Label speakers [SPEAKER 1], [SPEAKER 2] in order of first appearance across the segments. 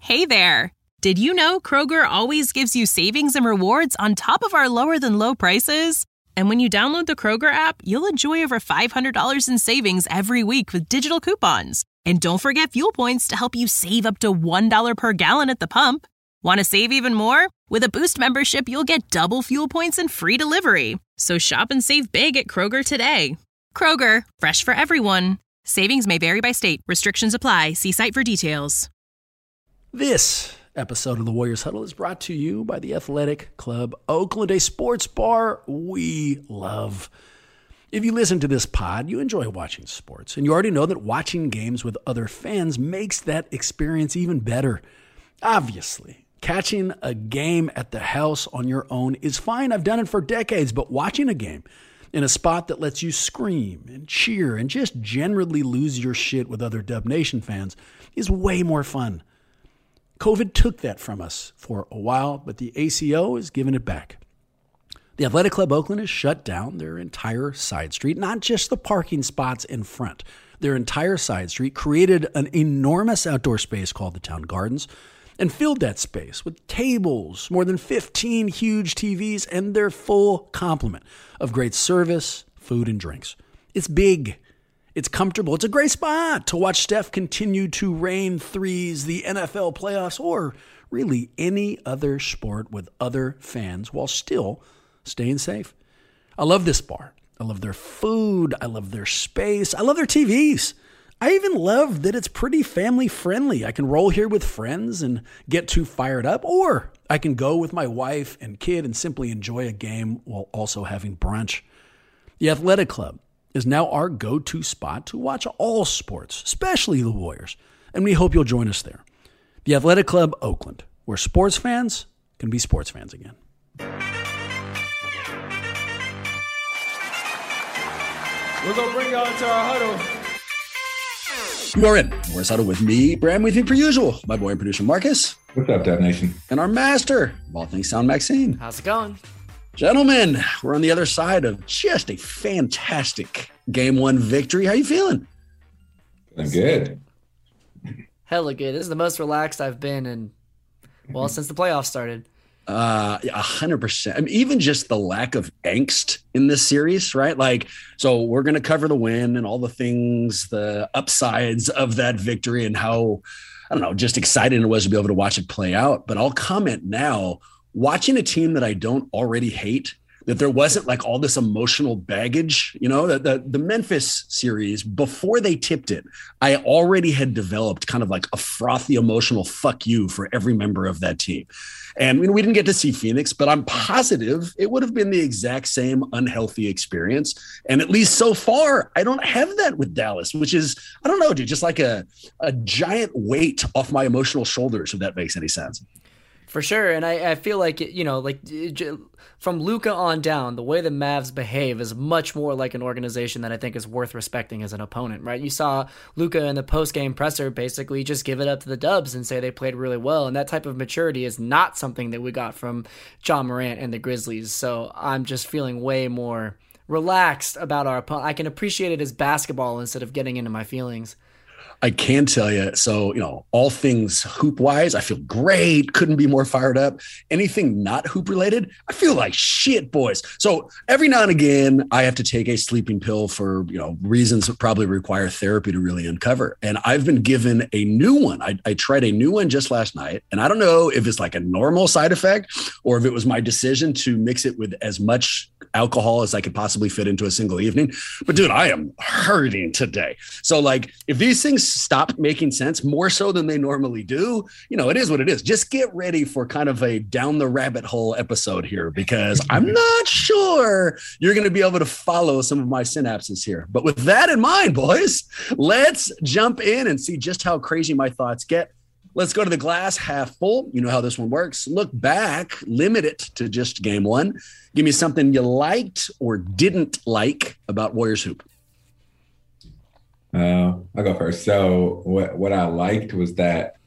[SPEAKER 1] Hey there! Did you know Kroger always gives you savings and rewards on top of our lower-than-low prices? And when you download the Kroger app, you'll enjoy over $500 in savings every week with digital coupons. And don't forget fuel points to help you save up to $1 per gallon at the pump. Want to save even more? With a Boost membership, you'll get double fuel points and free delivery. So shop and save big at Kroger today. Kroger, fresh for everyone. Savings may vary by state. Restrictions apply. See site for details.
[SPEAKER 2] This episode of the Warriors Huddle is brought to you by the Athletic Club Oakland, a sports bar we love. If you listen to this pod, you enjoy watching sports, and you already know that watching games with other fans makes that experience even better. Obviously, catching a game at the house on your own is fine. I've done it for decades, but watching a game in a spot that lets you scream and cheer and just generally lose your shit with other Dub Nation fans is way more fun. COVID took that from us for a while, but the ACO is giving it back. The Athletic Club Oakland has shut down their entire side street, not just the parking spots in front. Their entire side street, created an enormous outdoor space called the Town Gardens, and filled that space with tables, more than 15 huge TVs, and their full complement of great service, food, and drinks. It's big. It's comfortable. It's a great spot to watch Steph continue to rain threes, the NFL playoffs, or really any other sport with other fans while still staying safe. I love this bar. I love their food. I love their space. I love their TVs. I even love that it's pretty family friendly. I can roll here with friends and get too fired up, or I can go with my wife and kid and simply enjoy a game while also having brunch. The Athletic Club is now our go-to spot to watch all sports, especially the Warriors, and we hope you'll join us there. The Athletic Club Oakland, where sports fans can be sports fans again.
[SPEAKER 3] We're going to bring y'all into our huddle.
[SPEAKER 2] You are in Warriors Huddle with me, Bram, with me per usual, my boy and producer Marcus.
[SPEAKER 4] What's up, Dub Nation?
[SPEAKER 2] And our master of all things sound, Maxine.
[SPEAKER 5] How's it going?
[SPEAKER 2] Gentlemen, we're on the other side of just a fantastic Game 1 victory. How you feeling?
[SPEAKER 4] I'm good.
[SPEAKER 5] Hella good. This is the most relaxed I've been since the playoffs started.
[SPEAKER 2] 100%. I mean, even just the lack of angst in this series, right? Like, so we're going to cover the win and all the things, the upsides of that victory and how, I don't know, just exciting it was to be able to watch it play out. But I'll comment now, watching a team that I don't already hate, that there wasn't like all this emotional baggage, you know, the Memphis series, before they tipped it, I already had developed kind of like a frothy emotional fuck you for every member of that team. And we didn't get to see Phoenix, but I'm positive it would have been the exact same unhealthy experience. And at least so far, I don't have that with Dallas, which is, I don't know, dude, just like a giant weight off my emotional shoulders, if that makes any sense.
[SPEAKER 5] For sure. And I feel like, from Luka on down, the way the Mavs behave is much more like an organization that I think is worth respecting as an opponent, right? You saw Luka in the post-game presser basically just give it up to the Dubs and say they played really well. And that type of maturity is not something that we got from Ja Morant and the Grizzlies. So I'm just feeling way more relaxed about our opponent. I can appreciate it as basketball instead of getting into my feelings.
[SPEAKER 2] I can tell you, so, you know, all things hoop wise, I feel great. Couldn't be more fired up. Anything not hoop related, I feel like shit, boys. So every now and again, I have to take a sleeping pill for, you know, reasons that probably require therapy to really uncover. And I've been given a new one. I tried a new one just last night. And I don't know if it's like a normal side effect or if it was my decision to mix it with as much alcohol as I could possibly fit into a single evening. But dude, I am hurting today. So like, if these things stop making sense more so than they normally do, you know, it is what it is. Just get ready for kind of a down the rabbit hole episode here, because I'm not sure you're going to be able to follow some of my synapses here. But with that in mind, boys, let's jump in and see just how crazy my thoughts get. Let's go to the glass half full. You know how this one works. Look back, limit it to just game one. Give me something you liked or didn't like about Warriors Hoop.
[SPEAKER 4] I'll go first. So what I liked was that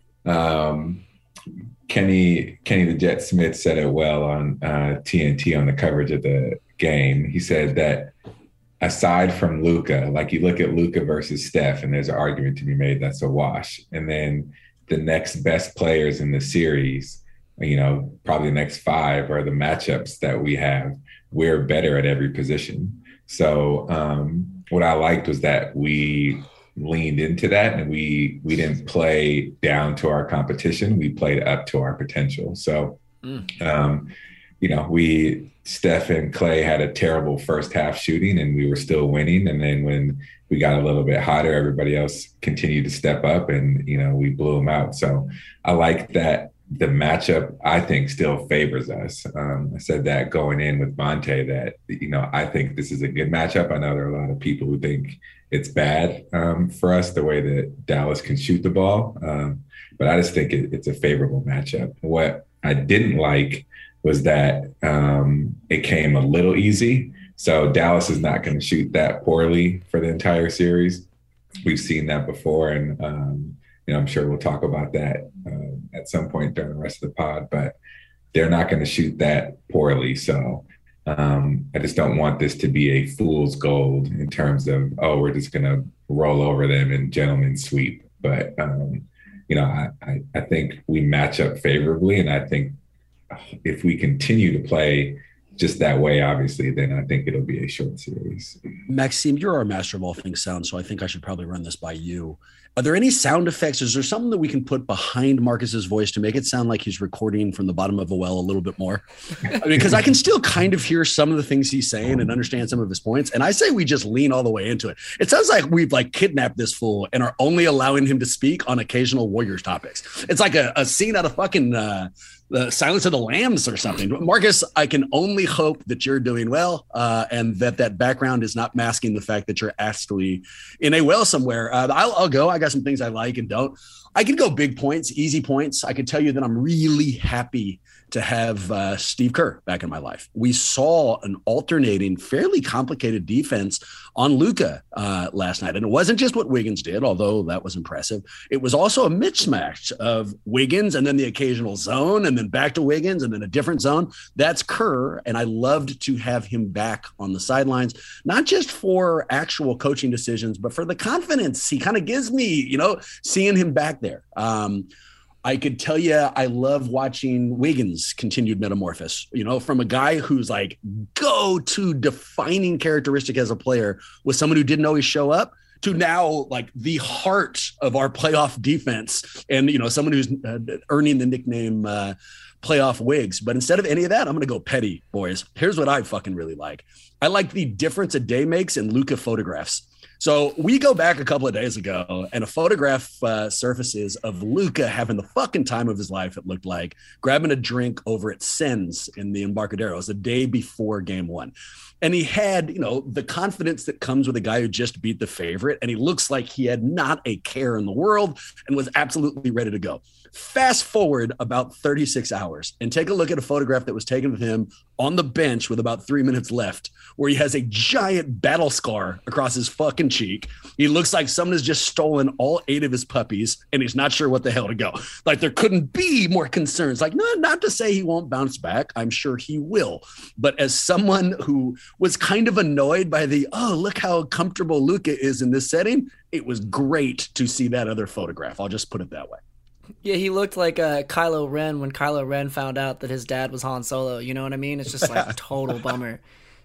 [SPEAKER 4] Kenny the Jet Smith said it well on TNT on the coverage of the game. He said that aside from Luka, like you look at Luka versus Steph, and there's an argument to be made that's a wash. And then the next best players in the series, probably the next 5 are the matchups that we have. We're better at every position. So what I liked was that we leaned into that, and we didn't play down to our competition. We played up to our potential. So, Steph and Clay had a terrible first half shooting, and we were still winning. And then when we got a little bit hotter, everybody else continued to step up, and, we blew them out. So I like that the matchup, I think, still favors us. I said that going in with Monte that, I think this is a good matchup. I know there are a lot of people who think it's bad for us, the way that Dallas can shoot the ball. But I just think it's a favorable matchup. What I didn't like was that it came a little easy. So Dallas is not going to shoot that poorly for the entire series. We've seen that before. And, I'm sure we'll talk about that at some point during the rest of the pod, but they're not going to shoot that poorly. So I just don't want this to be a fool's gold in terms of, we're just going to roll over them and gentlemen's sweep. But, I think we match up favorably. And I think if we continue to play just that way, obviously, then I think it'll be a short series.
[SPEAKER 2] Maxime, you're our master of all things sound, so I think I should probably run this by you. Are there any sound effects? Is there something that we can put behind Marcus's voice to make it sound like he's recording from the bottom of a well a little bit more? Because I can still kind of hear some of the things he's saying and understand some of his points. And I say we just lean all the way into it. It sounds like we've kidnapped this fool and are only allowing him to speak on occasional Warriors topics. It's like a scene out of fucking the Silence of the Lambs or something. Marcus, I can only hope that you're doing well and that background is not masking the fact that you're actually in a well somewhere. I'll go. I got some things I like and don't. I could go big points, easy points. I can tell you that I'm really happy to have Steve Kerr back in my life. We saw an alternating, fairly complicated defense on Luka last night. And it wasn't just what Wiggins did, although that was impressive. It was also a mismatch of Wiggins and then the occasional zone and then back to Wiggins and then a different zone. That's Kerr. And I loved to have him back on the sidelines, not just for actual coaching decisions, but for the confidence he kind of gives me, seeing him back there. I could tell you I love watching Wiggins' continued metamorphosis, from a guy who's like go-to defining characteristic as a player was someone who didn't always show up to now like the heart of our playoff defense and, someone who's earning the nickname playoff Wiggs. But instead of any of that, I'm going to go petty, boys. Here's what I fucking really like. I like the difference a day makes in Luka photographs. So we go back a couple of days ago and a photograph surfaces of Luka having the fucking time of his life, it looked like, grabbing a drink over at Sens in the Embarcadero. It was the day before game 1. And he had, the confidence that comes with a guy who just beat the favorite. And he looks like he had not a care in the world and was absolutely ready to go. Fast forward about 36 hours and take a look at a photograph that was taken of him on the bench with about 3 minutes left, where he has a giant battle scar across his fucking cheek. He looks like someone has just stolen all 8 of his puppies and he's not sure what the hell to go. Like there couldn't be more concerns. Like, no, not to say he won't bounce back. I'm sure he will. But as someone who was kind of annoyed by look how comfortable Luka is in this setting, it was great to see that other photograph. I'll just put it that way.
[SPEAKER 5] Yeah, he looked like Kylo Ren when Kylo Ren found out that his dad was Han Solo. You know what I mean? It's just like a total bummer.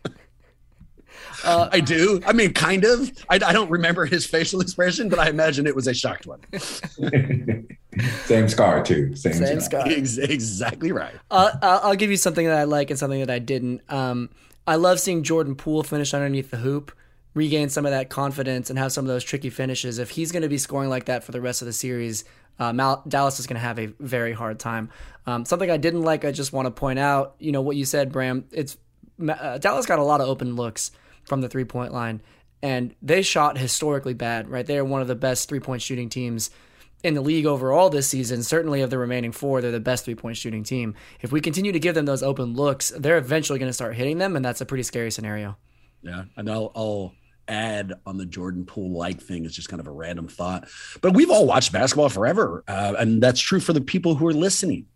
[SPEAKER 2] I do. I mean, kind of. I don't remember his facial expression, but I imagine it was a shocked one.
[SPEAKER 4] Same scar, too. Same
[SPEAKER 5] scar.
[SPEAKER 2] Exactly right.
[SPEAKER 5] I'll give you something that I like and something that I didn't. I love seeing Jordan Poole finish underneath the hoop, regain some of that confidence, and have some of those tricky finishes. If he's going to be scoring like that for the rest of the series, Dallas is going to have a very hard time. Something I didn't like, I just want to point out, what you said, Bram, Dallas got a lot of open looks from the three-point line, and they shot historically bad, right? They're one of the best three-point shooting teams in the league overall this season. Certainly of the remaining 4, they're the best three-point shooting team. If we continue to give them those open looks, they're eventually going to start hitting them, and that's a pretty scary scenario.
[SPEAKER 2] Yeah, and I'll add on the Jordan Poole-like thing. It's just kind of a random thought. But we've all watched basketball forever, and that's true for the people who are listening.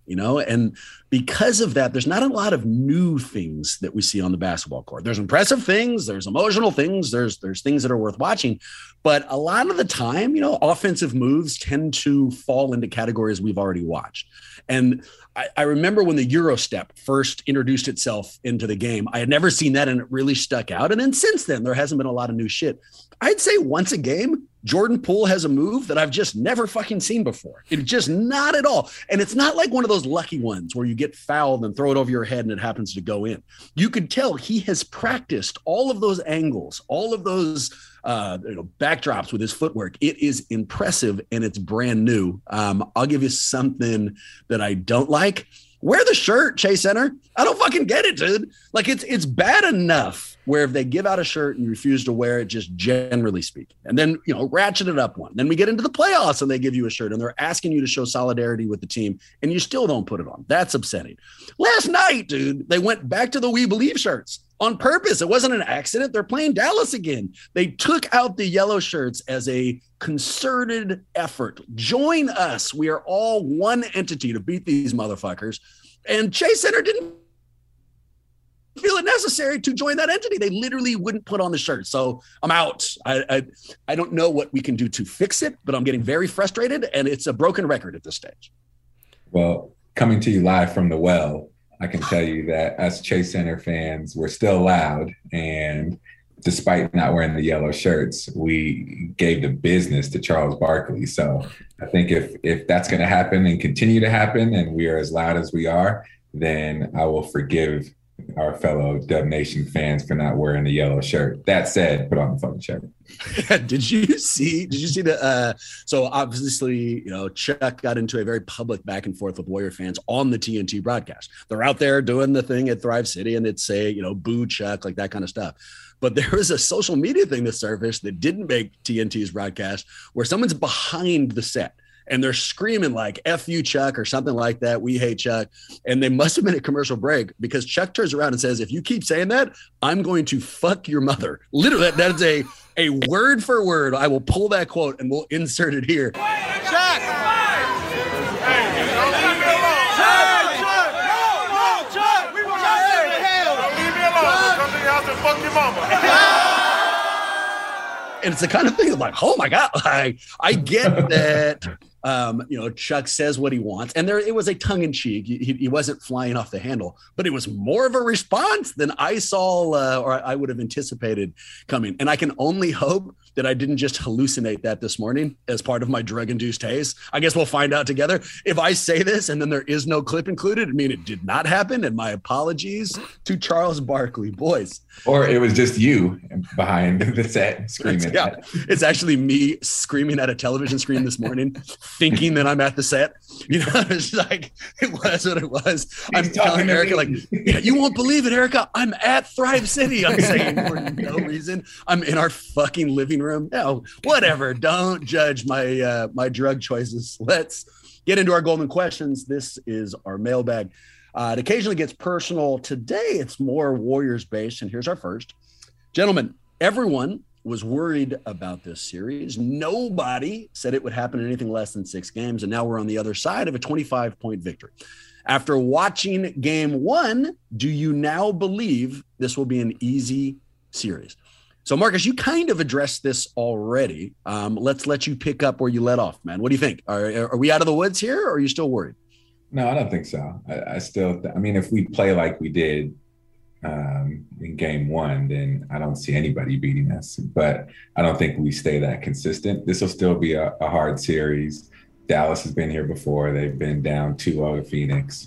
[SPEAKER 2] and because of that, there's not a lot of new things that we see on the basketball court. There's impressive things, there's emotional things, there's things that are worth watching, but a lot of the time, offensive moves tend to fall into categories we've already watched. And I remember when the Eurostep first introduced itself into the game, I had never seen that and it really stuck out. And then since then, there hasn't been a lot of new shit. I'd say once a game, Jordan Poole has a move that I've just never fucking seen before. It's just not at all. And it's not like one of those lucky ones where you get fouled and throw it over your head and it happens to go in. You could tell he has practiced all of those angles, all of those backdrops with his footwork. It is impressive and it's brand new. I'll give you something that I don't like. Wear the shirt, Chase Center. I don't fucking get it, dude. Like it's bad enough where if they give out a shirt and you refuse to wear it, just generally speaking, and then, ratchet it up one. Then we get into the playoffs and they give you a shirt and they're asking you to show solidarity with the team and you still don't put it on. That's upsetting. Last night, dude, they went back to the We Believe shirts on purpose. It wasn't an accident. They're playing Dallas again. They took out the yellow shirts as a concerted effort. Join us. We are all one entity to beat these motherfuckers. And Chase Center didn't feel it necessary to join that entity. They literally wouldn't put on the shirt. So I'm out. I don't know what we can do to fix it, but I'm getting very frustrated and it's a broken record at this stage.
[SPEAKER 4] Well, coming to you live from the well, I can tell you that us Chase Center fans were still loud, and despite not wearing the yellow shirts, we gave the business to Charles Barkley. So I think if that's going to happen and continue to happen and we are as loud as we are, then I will forgive our fellow Dub Nation fans for not wearing the yellow shirt. That said, put on the fucking shirt.
[SPEAKER 2] Did you see the so obviously, Chuck got into a very public back and forth with Warrior fans on the TNT broadcast. They're out there doing the thing at Thrive City and it's say, boo Chuck, like that kind of stuff. But there was a social media thing that surfaced that didn't make TNT's broadcast where someone's behind the set and they're screaming like F you, Chuck, or something like that. We hate Chuck. And they must have been at commercial break because Chuck turns around and says, if you keep saying that, I'm going to fuck your mother. Literally, that is a word for word. I will pull that quote and we'll insert it here.
[SPEAKER 3] Chuck! Hey, leave me alone. Chuck! We want to say hell. Leave me alone. Come to your house and fuck your mama.
[SPEAKER 2] And it's the kind of thing I'm like, oh my God, I get that, Chuck says what he wants. And it was a tongue in cheek. He wasn't flying off the handle, but it was more of a response than I saw or I would have anticipated coming. And I can only hope that I didn't just hallucinate that this morning as part of my drug-induced haze. I guess we'll find out together. If I say this and then there is no clip included, I mean, it did not happen. And my apologies to Charles Barkley, boys.
[SPEAKER 4] Or it was just you behind the set screaming.
[SPEAKER 2] Yeah, it's actually me screaming at a television screen this morning, thinking that I'm at the set. It's like, it was what it was. I'm telling Erica, like, you won't believe it, Erica. I'm at Thrive City. I'm saying for no reason. I'm in our fucking living room. No, whatever. Don't judge my my drug choices. Let's get into our golden questions. This is our mailbag. It occasionally gets personal. Today, it's more Warriors based. And here's our first. Gentlemen, everyone was worried about this series. Nobody said it would happen in anything less than 6 games. And now we're on the other side of a 25-point victory. After watching game 1, do you now believe this will be an easy series? So, Marcus, you kind of addressed this already. Let's let you pick up where you let off, man. What do you think? Are we out of the woods here, or are you still worried?
[SPEAKER 4] No, I don't think so. I mean, if we play like we did in game 1, then I don't see anybody beating us. But I don't think we stay that consistent. This will still be a hard series. Dallas has been here before. They've been down 2-0 to Phoenix.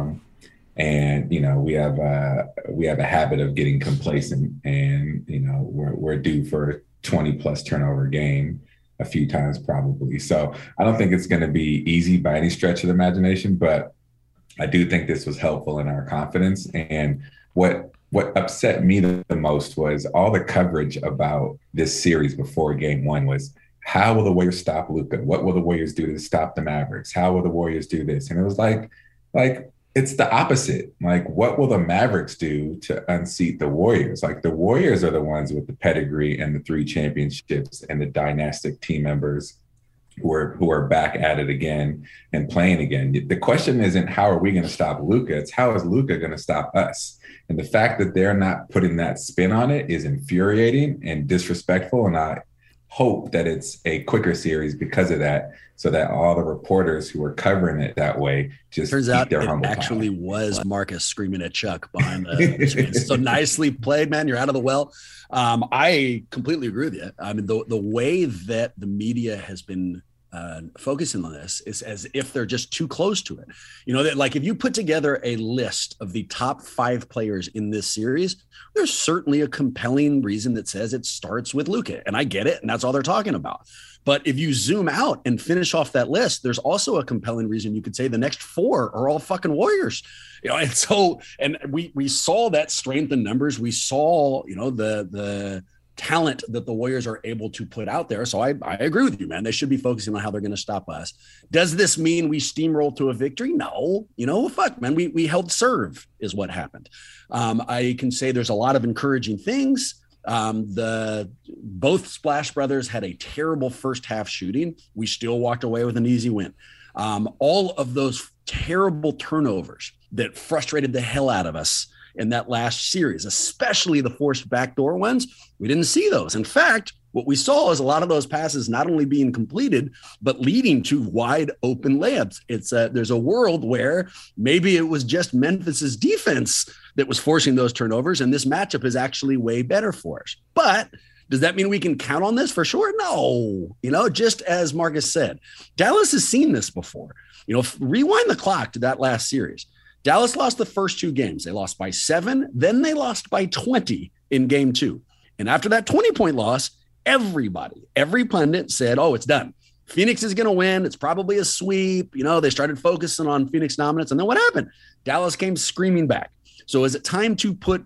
[SPEAKER 4] And, we have a habit of getting complacent, and, we're due for a 20-plus turnover game a few times probably. So I don't think it's going to be easy by any stretch of the imagination, but I do think this was helpful in our confidence. And what upset me the most was all the coverage about this series before game 1 was, how will the Warriors stop Luka? What will the Warriors do to stop the Mavericks? How will the Warriors do this? And it was like it's the opposite. Like, what will the Mavericks do to unseat the Warriors? Like, the Warriors are the ones with the pedigree and the 3 championships and the dynastic team members who are back at it again and playing again. The question isn't how are we going to stop Luka? It's how is Luka going to stop us? And the fact that they're not putting that spin on it is infuriating and disrespectful. And I hope that it's a quicker series because of that, so that all the reporters who are covering it that way just
[SPEAKER 2] turns
[SPEAKER 4] keep
[SPEAKER 2] out
[SPEAKER 4] their
[SPEAKER 2] it
[SPEAKER 4] humble
[SPEAKER 2] actually
[SPEAKER 4] pie.
[SPEAKER 2] was Marcus screaming at Chuck behind the screen. So nicely played, man. You're out of the well. I completely agree with you. I mean, the way that the media has been focusing on this is as if they're just too close to it. You know, that like if you put together a list of the top 5 players in this series, there's certainly a compelling reason that says it starts with Luka. And I get it. And that's all they're talking about. But if you zoom out and finish off that list, there's also a compelling reason you could say the next 4 are all fucking Warriors. You know, and so, and we saw that strength in numbers. We saw, you know, the talent that the Warriors are able to put out there. So I agree with you, man. They should be focusing on how they're going to stop us. Does this mean we steamroll to a victory? No. You know, fuck, man. We held serve is what happened. I can say there's a lot of encouraging things. Both Splash Brothers had a terrible first half shooting. We still walked away with an easy win. All of those terrible turnovers that frustrated the hell out of us in that last series, especially the forced backdoor ones, we didn't see those. In fact, what we saw is a lot of those passes not only being completed, but leading to wide open layups. There's a world where maybe it was just Memphis's defense that was forcing those turnovers, and this matchup is actually way better for us. But does that mean we can count on this for sure? No. You know, just as Marcus said, Dallas has seen this before. You know, rewind the clock to that last series. Dallas lost the first 2 games. They lost by 7, then they lost by 20 in game 2. And after that 20-point loss, every pundit said, oh, it's done. Phoenix is going to win. It's probably a sweep. You know, they started focusing on Phoenix dominance. And then what happened? Dallas came screaming back. So is it time to put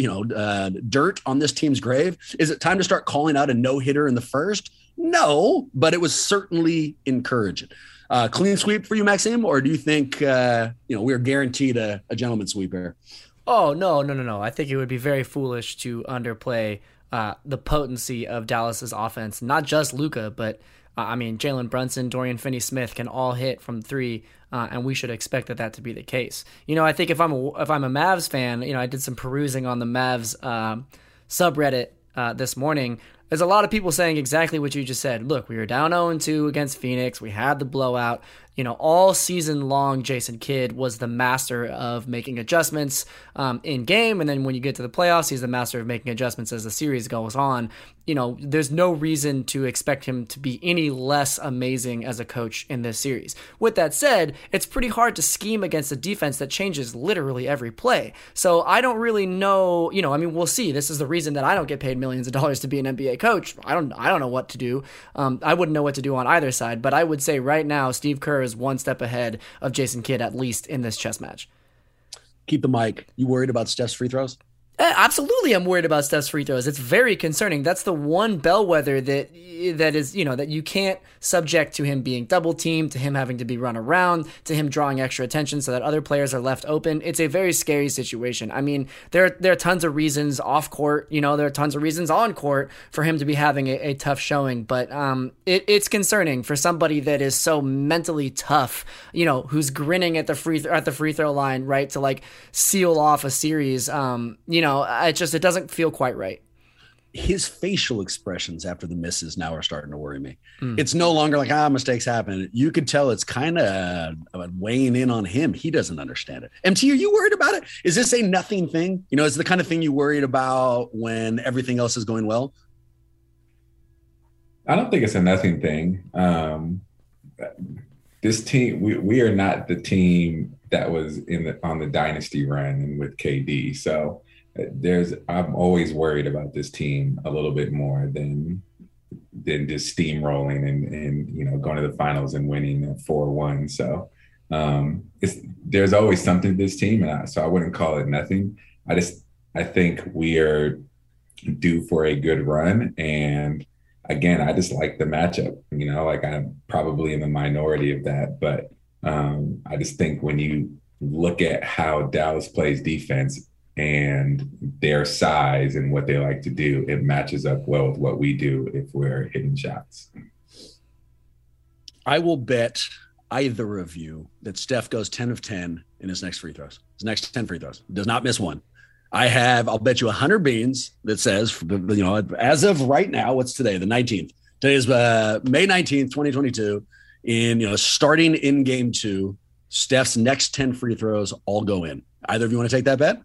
[SPEAKER 2] dirt on this team's grave? Is it time to start calling out a no-hitter in the first? No, but it was certainly encouraging. Clean sweep for you, Maxime, or do you think we're guaranteed a gentleman's sweep here?
[SPEAKER 5] Oh, no. I think it would be very foolish to underplay the potency of Dallas's offense. Not just Luka, but Jalen Brunson, Dorian Finney-Smith can all hit from 3, and we should expect that to be the case. You know, I think if I'm a Mavs fan, you know, I did some perusing on the Mavs subreddit this morning. There's a lot of people saying exactly what you just said. Look, we were down 0-2 against Phoenix. We had the blowout. You know, all season long, Jason Kidd was the master of making adjustments in game. And then when you get to the playoffs, he's the master of making adjustments as the series goes on. You know, there's no reason to expect him to be any less amazing as a coach in this series. With that said, it's pretty hard to scheme against a defense that changes literally every play. So I don't really know, you know, I mean, we'll see. This is the reason that I don't get paid millions of dollars to be an NBA coach. I don't know what to do. I wouldn't know what to do on either side, but I would say right now, Steve Kerr is one step ahead of Jason Kidd, at least in this chess match.
[SPEAKER 2] Keep the mic. You worried about Steph's free throws?
[SPEAKER 5] Absolutely, I'm worried about Steph's free throws. It's very concerning. That's the one bellwether that is, you know, that you can't subject to him being double teamed, to him having to be run around, to him drawing extra attention so that other players are left open. It's a very scary situation. I mean, there are tons of reasons off court, you know, there are tons of reasons on court for him to be having a tough showing, but it's concerning for somebody that is so mentally tough, you know, who's grinning at the free throw line, right, to like seal off a series. You know, it doesn't feel quite right.
[SPEAKER 2] His facial expressions after the misses now are starting to worry me. It's no longer like, mistakes happen. You could tell it's kind of weighing in on him. He doesn't understand it. MT, are you worried about it? Is this a nothing thing? You know, is it the kind of thing you worried about when everything else is going well?
[SPEAKER 4] I don't think it's a nothing thing. This team, we are not the team that was on the dynasty run and with KD. So I'm always worried about this team a little bit more than just steamrolling and you know, going to the finals and winning 4-1. So there's always something to this team, and so I wouldn't call it nothing. I think we are due for a good run, and again, I just like the matchup. You know, like I'm probably in the minority of that, but I just think when you look at how Dallas plays defense and their size and what they like to do, it matches up well with what we do if we're hitting shots.
[SPEAKER 2] I will bet either of you that Steph goes 10 of 10 in his next free throws. His next 10 free throws. Does not miss one. I'll bet you 100 beans that says, as of right now, what's today? The 19th. Today is May 19th, 2022. Starting in game 2, Steph's next 10 free throws all go in. Either of you want to take that bet?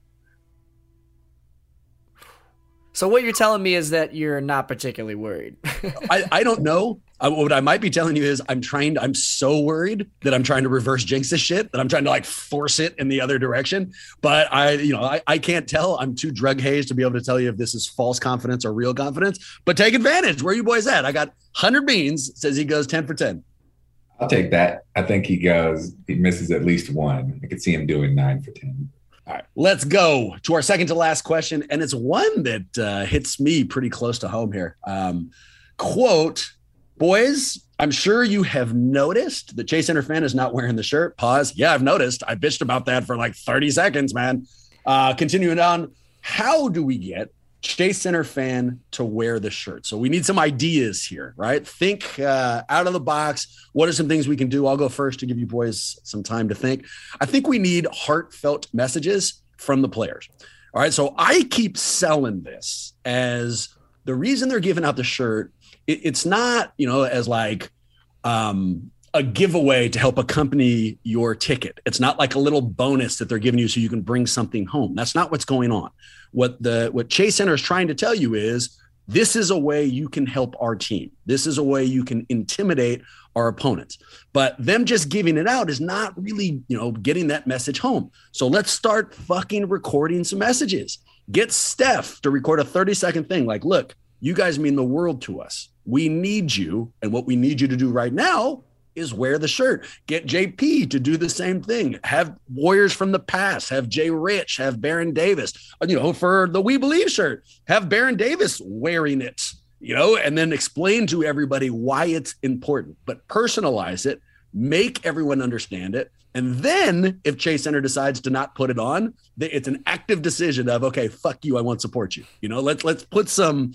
[SPEAKER 5] So what you're telling me is that you're not particularly worried.
[SPEAKER 2] I don't know. What I might be telling you is I'm so worried that I'm trying to reverse jinx this shit, that I'm trying to like force it in the other direction. But I can't tell. I'm too drug hazed to be able to tell you if this is false confidence or real confidence. But take advantage. Where are you boys at? I got 100 beans. Says he goes 10 for 10.
[SPEAKER 4] I'll take that. I think he misses at least one. I could see him doing 9 for 10.
[SPEAKER 2] All right, let's go to our second to last question. And it's one that hits me pretty close to home here. Quote, boys, I'm sure you have noticed that Chase Center fan is not wearing the shirt. Pause. Yeah, I've noticed. I bitched about that for like 30 seconds, man. Continuing on, how do we get Chase Center fan to wear the shirt? So we need some ideas here, right? Think out of the box. What are some things we can do? I'll go first to give you boys some time to think. I think we need heartfelt messages from the players. All right. So I keep selling this as the reason they're giving out the shirt. It's not, as like a giveaway to help accompany your ticket. It's not like a little bonus that they're giving you so you can bring something home. That's not what's going on. What Chase Center is trying to tell you is this is a way you can help our team. This is a way you can intimidate our opponents. But them just giving it out is not really, getting that message home. So let's start fucking recording some messages. Get Steph to record a 30-second thing. Like, look, you guys mean the world to us. We need you. And what we need you to do right now is wear the shirt. Get JP to do the same thing. Have Warriors from the past. Have Jay Rich. Have Baron Davis. For the We Believe shirt, have Baron Davis wearing it. And then explain to everybody why it's important. But personalize it. Make everyone understand it. And then if Chase Center decides to not put it on, it's an active decision of, okay, fuck you, I won't support you. Let's put some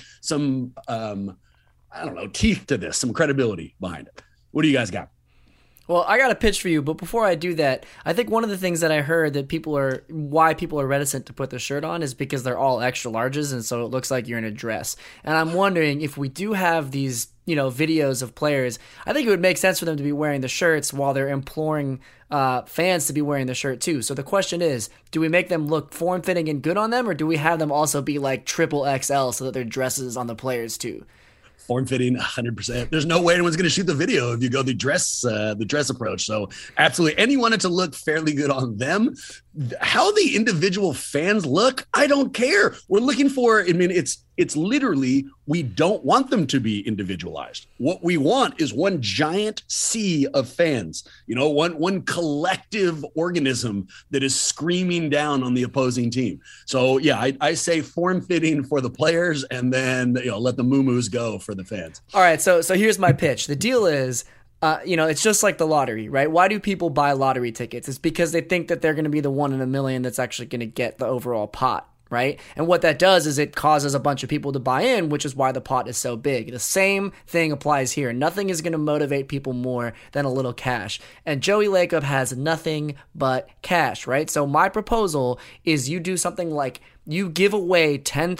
[SPEAKER 2] teeth to this, some credibility behind it. What do you guys got?
[SPEAKER 5] Well, I got a pitch for you, but before I do that, I think one of the things that I heard that why people are reticent to put the shirt on is because they're all extra larges, and so it looks like you're in a dress. And I'm wondering if we do have these, videos of players, I think it would make sense for them to be wearing the shirts while they're imploring fans to be wearing the shirt too. So the question is, do we make them look form-fitting and good on them, or do we have them also be like triple XL so that their dresses on the players too?
[SPEAKER 2] Form-fitting, 100%. There's no way anyone's going to shoot the video if you go the dress approach. So absolutely, anyone to look fairly good on them. How the individual fans look, I don't care. We're looking for. It's literally, we don't want them to be individualized. What we want is one giant sea of fans. One collective organism that is screaming down on the opposing team. So yeah, I say form-fitting for the players, and then let the moo-moos go for the fans.
[SPEAKER 5] All right, so here's my pitch. The deal is, it's just like the lottery, right? Why do people buy lottery tickets? It's because they think that they're going to be the 1 in a million that's actually going to get the overall pot, right? And what that does is it causes a bunch of people to buy in, which is why the pot is so big. The same thing applies here. Nothing is going to motivate people more than a little cash. And Joey Lacob has nothing but cash, right? So my proposal is you do something like you give away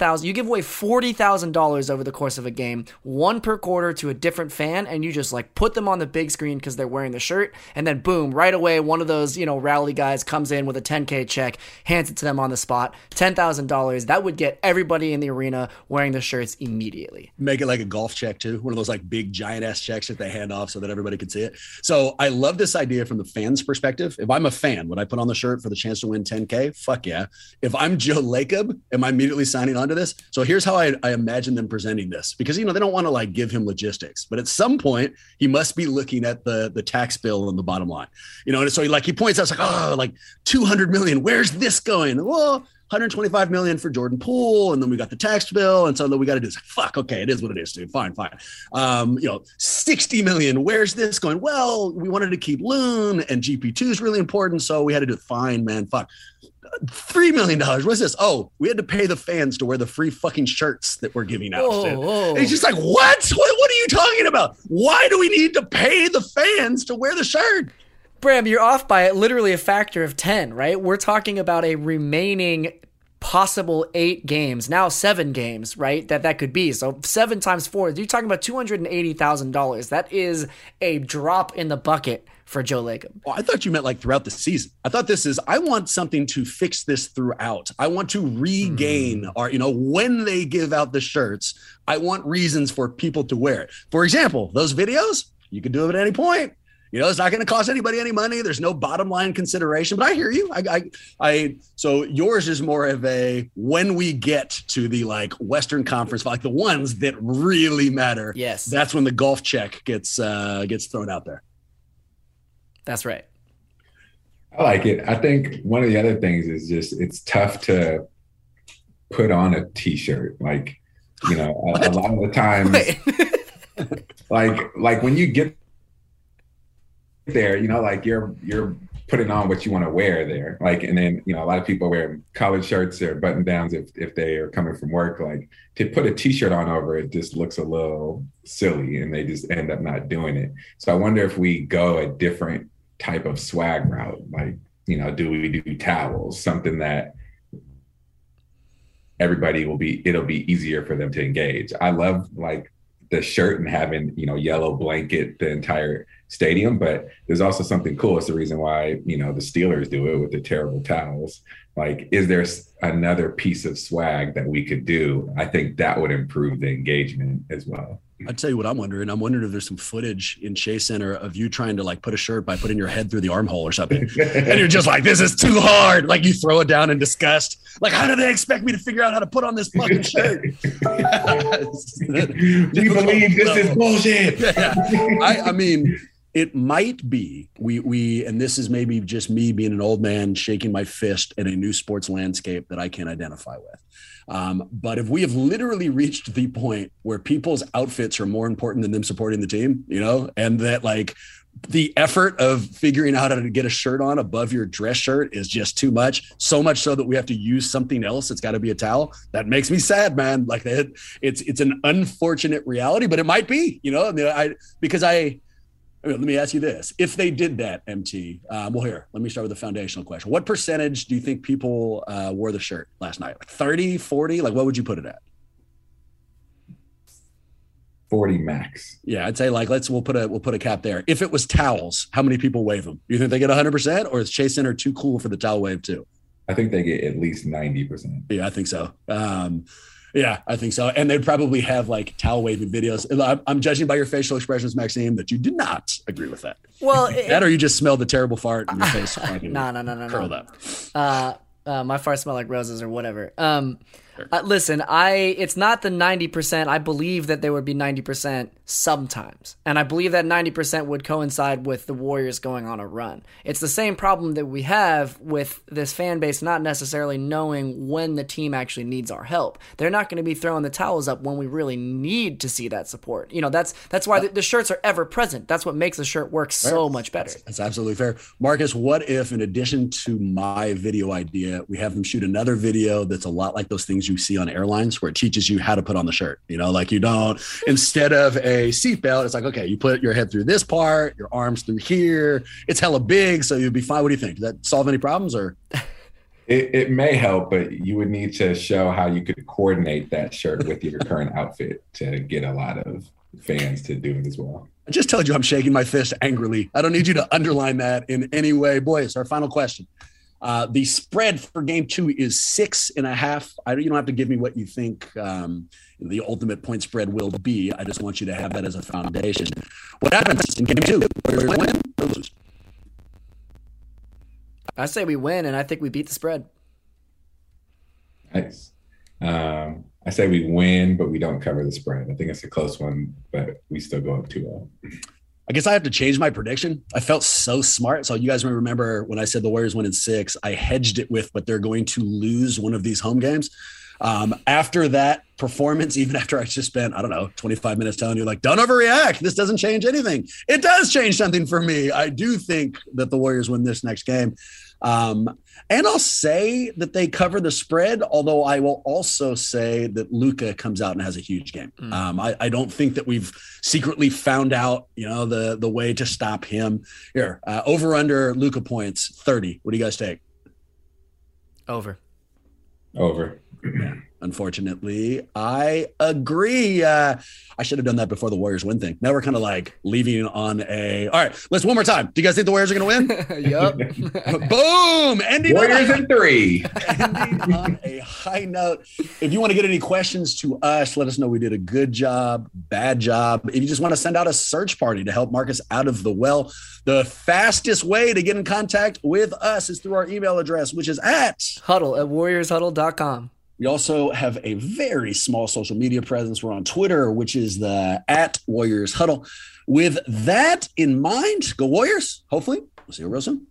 [SPEAKER 5] $40,000 over the course of a game, one per quarter to a different fan, and you just like put them on the big screen because they're wearing the shirt, and then boom, right away, one of those, rally guys comes in with a $10K check, hands it to them on the spot, $10,000. That would get everybody in the arena wearing the shirts immediately.
[SPEAKER 2] Make it like a golf check too. One of those like big giant ass checks that they hand off so that everybody can see it. So I love this idea from the fans' perspective. If I'm a fan, would I put on the shirt for the chance to win 10K? Fuck yeah. If I'm Joe Lacob, am I immediately signing on to this? So here's how I imagine them presenting this, because, they don't want to like give him logistics, but at some point he must be looking at the tax bill on the bottom line, and so he points out, it's like, like 200 million. Where's this going? Well, 125 million for Jordan Poole. And then we got the tax bill. And so then we got to do this. Fuck. Okay. It is what it is, dude. Fine. 60 million. Where's this going? Well, we wanted to keep Loon, and GP2 is really important. So we had to do it. Fine, man. Fuck.
[SPEAKER 6] $3 million. What's this? Oh, we had to pay the fans to wear the free fucking shirts that we're giving out. And he's just like, what? What are you talking about? Why do we need to pay the fans to wear the shirt?
[SPEAKER 5] Bram, you're off by literally a factor of 10, right? We're talking about a remaining possible 8 games, now 7 games, right? That could be. So 7 times 4, you're talking about $280,000. That is a drop in the bucket for Joe Lacob.
[SPEAKER 6] Oh, I thought you meant like throughout the season. I thought I want something to fix this throughout. I want to regain our, when they give out the shirts, I want reasons for people to wear it. For example, those videos, you can do it at any point. It's not going to cost anybody any money. There's no bottom line consideration, but I hear you. So yours is more of a, when we get to the like Western Conference, like the ones that really matter.
[SPEAKER 5] Yes.
[SPEAKER 6] That's when the golf check gets thrown out there.
[SPEAKER 5] That's right.
[SPEAKER 4] I like it. I think one of the other things is just, it's tough to put on a t-shirt. Like, a lot of the times, like when you get there, like you're putting on what you want to wear there. Like, and then, a lot of people wear collared shirts or button downs if they are coming from work. Like, to put a t-shirt on over it just looks a little silly, and they just end up not doing it. So I wonder if we go a different type of swag route. Like, do we do towels, something that it'll be easier for them to engage. I love like the shirt and having, yellow blanket the entire stadium, but there's also something cool. It's the reason why, the Steelers do it with the terrible towels. Like, is there another piece of swag that we could do? I think that would improve the engagement as well.
[SPEAKER 6] I'll tell you what I'm wondering. I'm wondering if there's some footage in Chase Center of you trying to like put a shirt by putting your head through the armhole or something. And you're just like, this is too hard. Like, you throw it down in disgust. Like, how do they expect me to figure out how to put on this fucking shirt?
[SPEAKER 4] We believe this is bullshit.
[SPEAKER 6] Yeah. I mean, it might be we, and this is maybe just me being an old man shaking my fist at a new sports landscape that I can't identify with. But if we have literally reached the point where people's outfits are more important than them supporting the team, and that like the effort of figuring out how to get a shirt on above your dress shirt is just too much, so much so that we have to use something else. It's got to be a towel. That makes me sad, man. Like that, it's an unfortunate reality, but it might be, let me ask you this. If they did that, MT, let me start with the foundational question. What percentage do you think people wore the shirt last night? Like 30, 40? Like, what would you put it at?
[SPEAKER 4] 40 max.
[SPEAKER 6] Yeah, I'd say like, we'll put a cap there. If it was towels, how many people wave them? Do you think they get 100%, or is Chase Center too cool for the towel wave too?
[SPEAKER 4] I think they get at least 90%.
[SPEAKER 6] Yeah, I think so. Yeah, I think so. And they'd probably have like towel waving videos. I'm judging by your facial expressions, Maxime, that you did not agree with that.
[SPEAKER 5] Well,
[SPEAKER 6] or you just smelled the terrible fart in your face.
[SPEAKER 5] No.
[SPEAKER 6] Curled up.
[SPEAKER 5] My farts smell like roses or whatever. Listen, it's not the 90%. I believe that there would be 90% sometimes. And I believe that 90% would coincide with the Warriors going on a run. It's the same problem that we have with this fan base not necessarily knowing when the team actually needs our help. They're not going to be throwing the towels up when we really need to see that support. That's why the shirts are ever present. That's what makes the shirt work so much better.
[SPEAKER 6] That's absolutely fair. Marcus, what if in addition to my video idea, we have them shoot another video that's a lot like those things you see on airlines where it teaches you how to put on the shirt, like you don't, instead of a seatbelt, it's like, okay, you put your head through this part, your arms through here. It's hella big, so you'll be fine. What do you think? Does that solve any problems or?
[SPEAKER 4] It may help, but you would need to show how you could coordinate that shirt with your current outfit to get a lot of fans to do it as well.
[SPEAKER 6] I just told you I'm shaking my fist angrily. I don't need you to underline that in any way. Boys, our final question. The spread for game 2 is 6.5. You don't have to give me what you think the ultimate point spread will be. I just want you to have that as a foundation. What happens in game 2? Win or lose?
[SPEAKER 5] I say we win, and I think we beat the spread.
[SPEAKER 4] Nice. I say we win, but we don't cover the spread. I think it's a close one, but we still go up 2-0.
[SPEAKER 6] I guess I have to change my prediction. I felt so smart. So you guys may remember when I said the Warriors win in 6, I hedged it with, but they're going to lose one of these home games. After that performance, even after I just spent, 25 minutes telling you, like, don't overreact. This doesn't change anything. It does change something for me. I do think that the Warriors win this next game. And I'll say that they cover the spread, although I will also say that Luka comes out and has a huge game. I don't think that we've secretly found out, the way to stop him. Here, over under Luka points, 30. What do you guys take?
[SPEAKER 5] Over.
[SPEAKER 6] Yeah, unfortunately, I agree. I should have done that before the Warriors win thing. Now we're kind of like leaving on a. All right, let's one more time. Do you guys think the Warriors are going to win?
[SPEAKER 5] Yep.
[SPEAKER 6] Boom. Ending
[SPEAKER 4] Warriors in 3.
[SPEAKER 6] Ending on a high note. If you want to get any questions to us, let us know we did a good job, bad job. If you just want to send out a search party to help Marcus out of the well, the fastest way to get in contact with us is through our email address, which is
[SPEAKER 5] huddle@warriorshuddle.com.
[SPEAKER 6] We also have a very small social media presence. We're on Twitter, which is the @WarriorsHuddle. With that in mind, go Warriors. Hopefully, we'll see you real soon.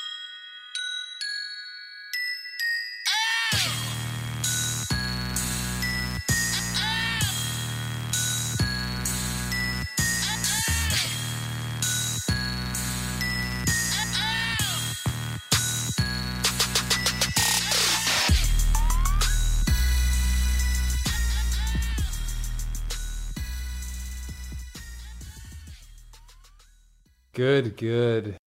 [SPEAKER 7] Good.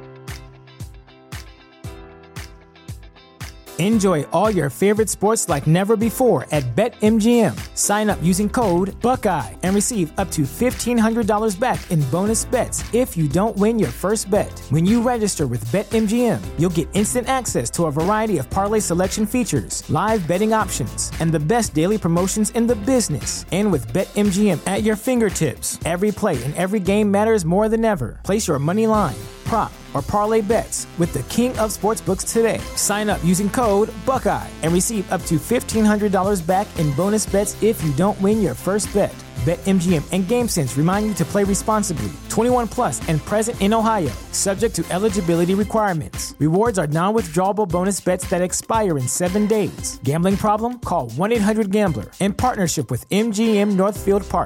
[SPEAKER 8] Enjoy all your favorite sports like never before at BetMGM. Sign up using code Buckeye and receive up to $1,500 back in bonus bets if you don't win your first bet. When you register with BetMGM, you'll get instant access to a variety of parlay selection features, live betting options, and the best daily promotions in the business. And with BetMGM at your fingertips, every play and every game matters more than ever. Place your money line, prop, or parlay bets with the king of sportsbooks today. Sign up using code Buckeye and receive up to $1,500 back in bonus bets if you don't win your first bet. BetMGM and GameSense remind you to play responsibly. 21 plus and present in Ohio, subject to eligibility requirements. Rewards are non-withdrawable bonus bets that expire in 7 days. Gambling problem? Call 1-800-GAMBLER in partnership with MGM Northfield Park.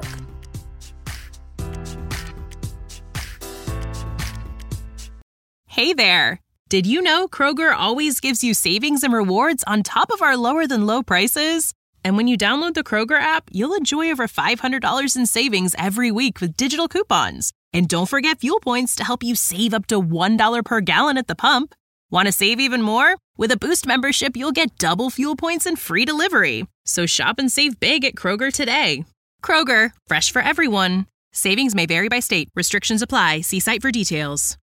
[SPEAKER 1] Hey there! Did you know Kroger always gives you savings and rewards on top of our lower-than-low prices? And when you download the Kroger app, you'll enjoy over $500 in savings every week with digital coupons. And don't forget fuel points to help you save up to $1 per gallon at the pump. Want to save even more? With a Boost membership, you'll get double fuel points and free delivery. So shop and save big at Kroger today. Kroger, fresh for everyone. Savings may vary by state. Restrictions apply. See site for details.